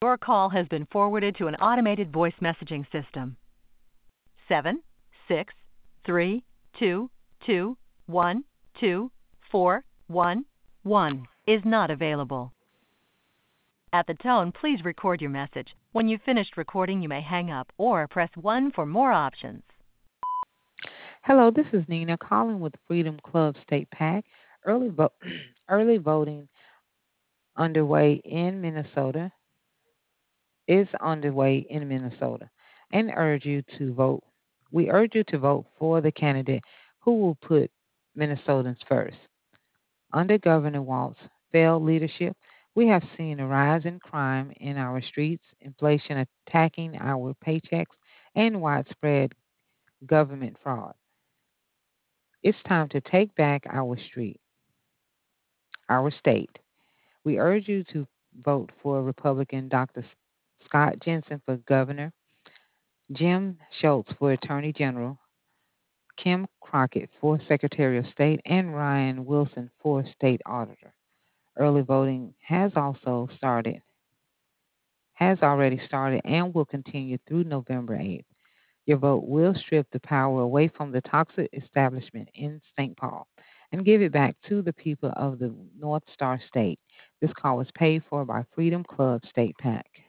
Your call has been forwarded to an automated voice messaging system. 763222121 is not available. At the tone, please record your message. When you've finished recording, you may hang up or press 1 for more options. Hello, this is Nina calling with Freedom Club State PAC. Early, early voting underway in Minnesota is underway in Minnesota, and urge you to vote. We urge you to vote for the candidate who will put Minnesotans first. Under Governor Walt's failed leadership, we have seen a rise in crime in our streets, inflation attacking our paychecks, and widespread government fraud. It's time to take back our street, our state. We urge you to vote for Republican Dr. Scott Jensen for governor, Jim Schultz for attorney general, Kim Crockett for secretary of state, and Ryan Wilson for state auditor. Early voting has already started and will continue through November 8th. Your vote will strip the power away from the toxic establishment in St. Paul and give it back to the people of the North Star State. This call was paid for by Freedom Club State PAC.